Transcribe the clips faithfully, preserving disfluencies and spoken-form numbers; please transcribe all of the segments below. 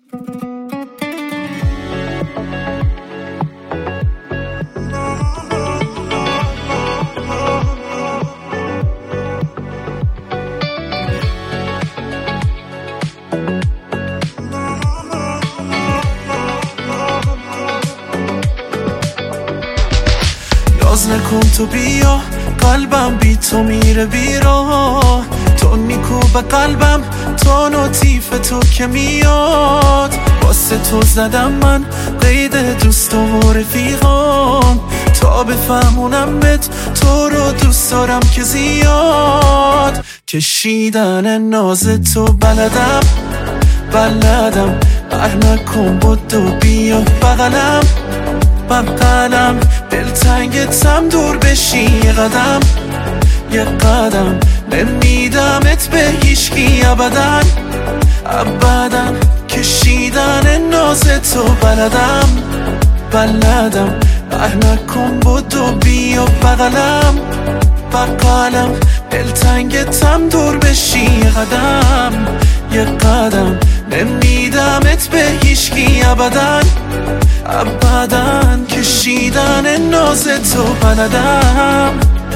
ناز نکن تو بیا، قلبم بی تو میره بیراه. تو میکوبه قلبم، تو نوتیف تو که میاد. واسه تو زدم من قید دوست و رفیقام، تا بفهمونم بهت تو رو دوست دارم که زیاد. کشیدن ناز تو بلدم بلدم، قهر نکن بدو بیا بغلم بغلم. دلتنگتم دور بشی یه قدم یه قدم، نمیدمت به هیچکی ابدا ابدا. کشیدن ناز تو بلدم بلدم، قهر نکن بدو بیا بغلم بغلم. دلتنگتم دور بشی یه قدم یه قدم، نمیدمت به هیچکی ابدا ابدا. کشیدن ناز تو بلدم.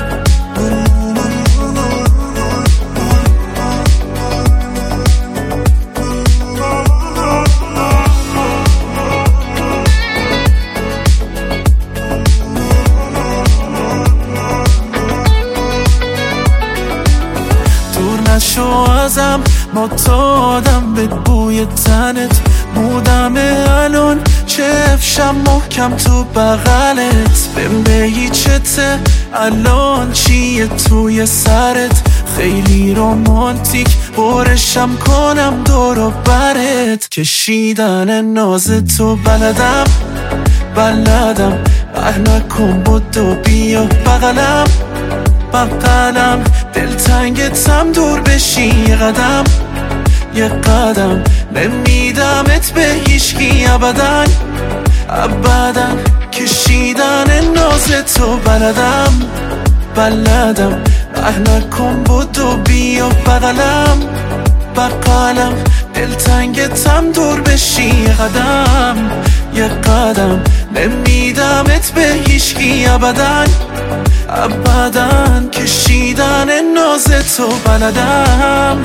دور نشو ازم، معتادم به بوی تنت. مودم الان چفشم محکم تو بغلت. بهم بگی چته الان چیه توی سرت، خیلی رومانتیک برشم کنم دور و برت. کشیدن ناز تو بلدم بلدم، قهر نکن بدو بیا بغلم بغلم. دلتنگتم دور بشی یه قدم یه قدم، نمیدمت به هیچکی ابدا ابدا. کشیدن ناز تو بلدم بلدم، قهر نکن بدو بیا بغلم بغلم. دلتنگتم دور بشی یه قدم یه قدم، نمیدمت به هیچکی ابدا ابدا. کشیدن ناز تو بلدم.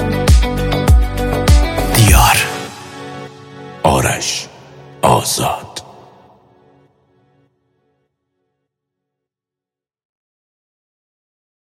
آرش آزاد.